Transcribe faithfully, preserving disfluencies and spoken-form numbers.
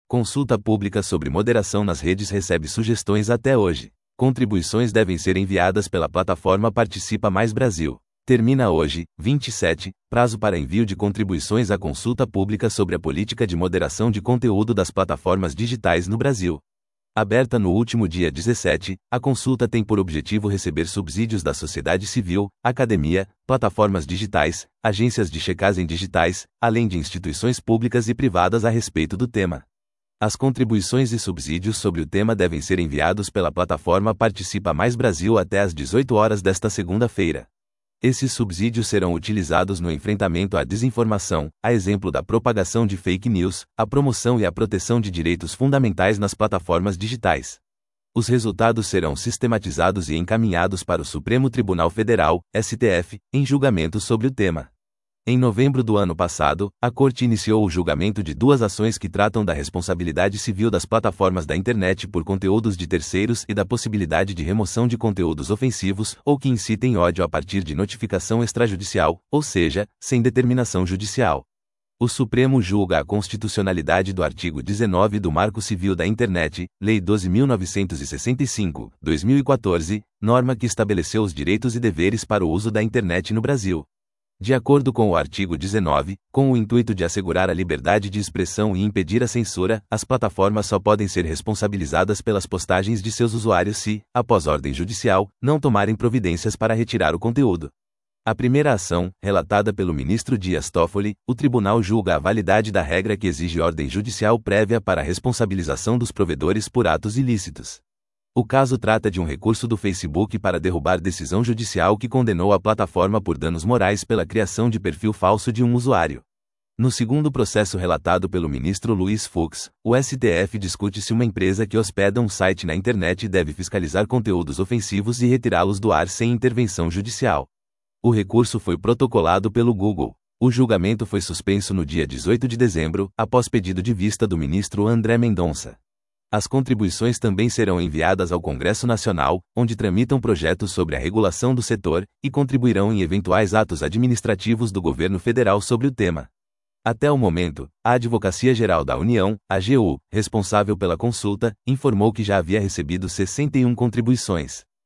Consulta pública sobre moderação nas redes recebe sugestões até hoje. Contribuições devem ser enviadas pela plataforma Participa Mais Brasil. Termina hoje, vinte e sete, prazo para envio de contribuições à consulta pública sobre a política de moderação de conteúdo das plataformas digitais no Brasil. Aberta no último dia dezessete, a consulta tem por objetivo receber subsídios da sociedade civil, academia, plataformas digitais, agências de checagem digitais, além de instituições públicas e privadas a respeito do tema. As contribuições e subsídios sobre o tema devem ser enviados pela plataforma Participa Mais Brasil até às dezoito horas desta segunda-feira. Esses subsídios serão utilizados no enfrentamento à desinformação, a exemplo da propagação de fake news, a promoção e a proteção de direitos fundamentais nas plataformas digitais. Os resultados serão sistematizados e encaminhados para o Supremo Tribunal Federal, S T F, em julgamento sobre o tema. Em novembro do ano passado, a Corte iniciou o julgamento de duas ações que tratam da responsabilidade civil das plataformas da internet por conteúdos de terceiros e da possibilidade de remoção de conteúdos ofensivos ou que incitem ódio a partir de notificação extrajudicial, ou seja, sem determinação judicial. O Supremo julga a constitucionalidade do artigo dezenove do Marco Civil da Internet, Lei doze mil novecentos e sessenta e cinco, dois mil e quatorze, norma que estabeleceu os direitos e deveres para o uso da internet no Brasil. De acordo com o artigo dezenove, com o intuito de assegurar a liberdade de expressão e impedir a censura, as plataformas só podem ser responsabilizadas pelas postagens de seus usuários se, após ordem judicial, não tomarem providências para retirar o conteúdo. A primeira ação, relatada pelo ministro Dias Toffoli, o tribunal julga a validade da regra que exige ordem judicial prévia para a responsabilização dos provedores por atos ilícitos. O caso trata de um recurso do Facebook para derrubar decisão judicial que condenou a plataforma por danos morais pela criação de perfil falso de um usuário. No segundo processo relatado pelo ministro Luiz Fux, o S T F discute se uma empresa que hospeda um site na internet deve fiscalizar conteúdos ofensivos e retirá-los do ar sem intervenção judicial. O recurso foi protocolado pelo Google. O julgamento foi suspenso no dia dezoito de dezembro, após pedido de vista do ministro André Mendonça. As contribuições também serão enviadas ao Congresso Nacional, onde tramitam projetos sobre a regulação do setor, e contribuirão em eventuais atos administrativos do governo federal sobre o tema. Até o momento, a Advocacia Geral da União, A G U, responsável pela consulta, informou que já havia recebido sessenta e uma contribuições.